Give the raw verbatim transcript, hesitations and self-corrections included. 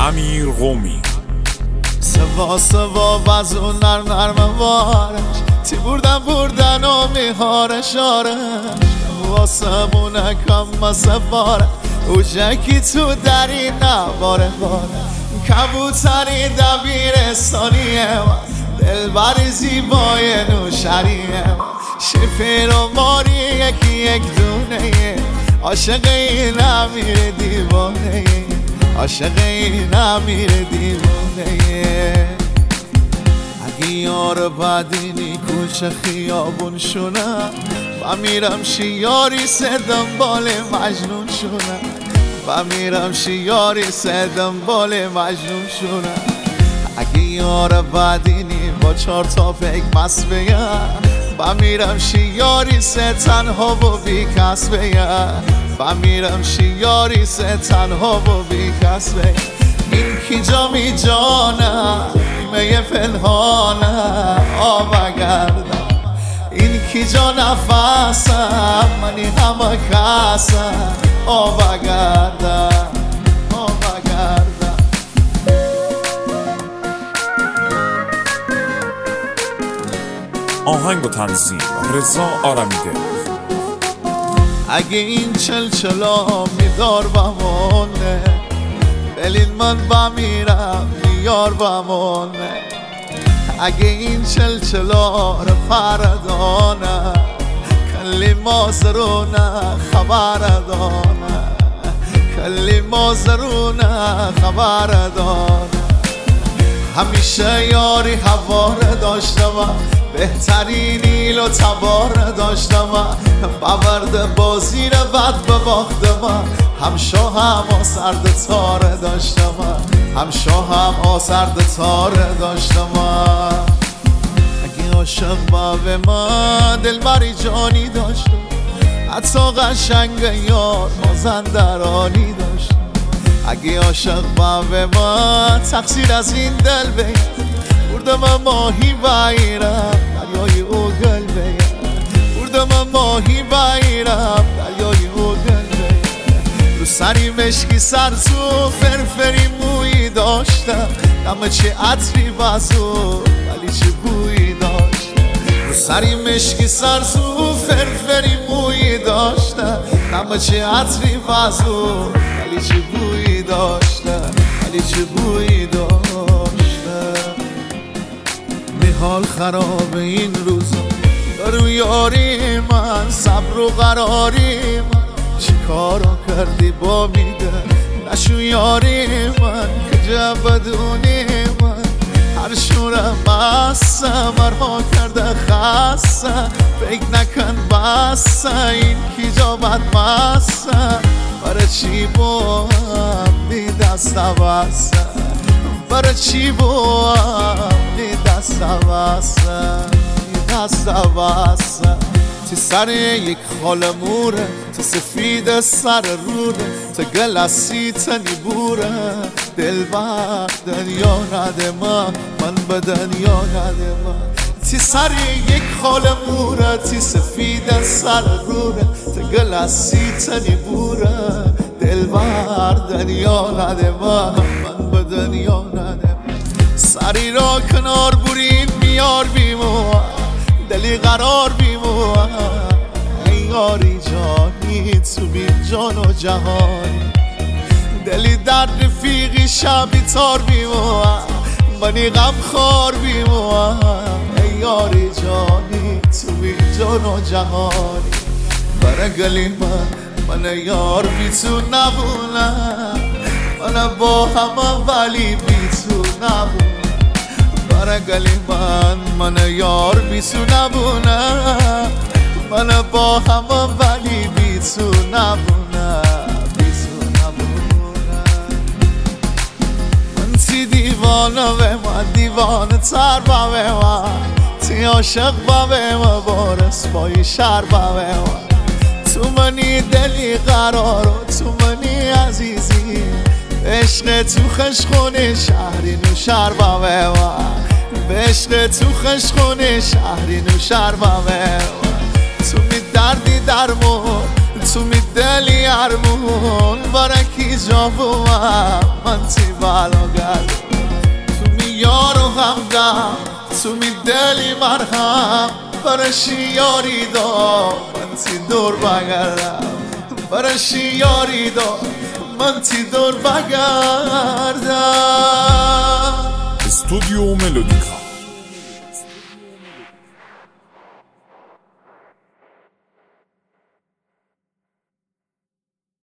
امیر قومی. سوا سوا بازو نر نرم وارش تی بردن بردن و میهارش آرش واسمونه کم سفاره او جکی تو دری نواره باره کبوتری دبیرستانیه دل بر زیبای نوشریه شفیر و ماری یکی یک دونه عاشق این امیر دیوانه عاشق این امیر دیوانه اگه یار بدینی کوچه خیابون شونم و میرم شیاری سه دنبال مجنون شونم و میرم شیاری سه دنبال مجنون شونم اگه یار بدینی با چار تا فکر مست بیم و میرم شیاری سه تنها و بی کس بیم و میرم شیاری سه تنها و بی کس بیم این کی جامی جانه ایمه پنهانه آب گردم این کی جا نفسم منی همه کسم آب گردم آب گردم آهنگ و تنظیم رضا آرمیده. اگه این چلچلا میدار بمونه بلین من بمیرم میار بمونه اگه این چلچلا رو پردانه کلی مازرونه خبر دانه کلی مازرونه خبر دانه همیشه یاری هواره داشتم بهترین ایل و تبار داشتم بورد بازی رو بد بباختم هم شاه هم آسرد تاره داشتم هم شاه هم آسرد تاره داشتم اگه عاشق با به من دل بری جانی داشتم حتی قشنگ یار مازندرانی داشتم اگه عاشق با به من تقصیر از این دل بگیر بردم ماهی بایرم دریای اوگل بیم بردم ماهی بایرم دریای اوگل بیم رو سری مشکی سر تو فرفری مویی داشتم دم چه عطری بازو ولی چه بویی داشتم رو سری مشکی سر تو فرفری مویی داشتم دم چه عطری بازو ولی چه بویی داشتم ولی چه بویی داشتم حال خراب این روزا دارو یاری من صبر و قراری من چی کارا کردی با میده نشو یاری من که جب بدونی من هر شورم بستم مرها کرده خستم فکر نکن بستم این کی جا بد بستم برای چی با هم بی دست بستم برای چی با هم بی دست بستم بی دست بستم تی سر یک خال موره تی سفید سر روره تی گلسی تنی بوره دل بر دنیا نده من من به دنیا نده من تی سر یک خال موره تی سفید سر روره تی گلسی تنی بوره دل بر دنیا نده من من به دنیا نده سری را کنار برین میار بیمو دلی قرار بیمو ای یاری جانی تو بی جان و جهانی دلی در رفیقی شبی تار بیمو منی غم خار بیمو ای یاری جانی تو بی جان و جهانی برای گلی من من یار بی تو نبونم من با همه ولی بی تو نبونم برای گلی من من یار بی تو نبونم من با همه ولی بی تو نبونم بی تو نبونم من تی دیوانه به من دیوانه تر با به من تی عاشق با به من بارس بای شر با به من تو منی دلی قرار و تو منی عزیزی عشق تو خشخونه شهری نو شهر با به من عشق تو خشخونه شهری نو شهر با به من تو می دردی درمون تو می دلی ارمون بارکی جابوام من تی بالا گل تو می یارو همدم تو می دلی مرهم برشی یاری دا من تی دور بگردم برشی یاری دا من تی دور بگردم استودیو ملودیکا